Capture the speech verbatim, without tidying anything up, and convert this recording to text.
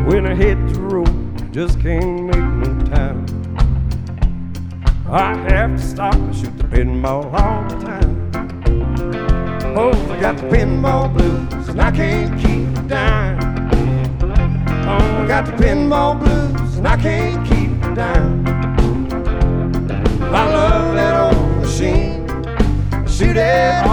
When I hit the road, just can't make no time. I have to stop and shoot the pinball all the time. Oh, I got the pinball blues and I can't keep it down. Oh, I got the pinball blues and I can't keep it down. I love that old machine. Shoot it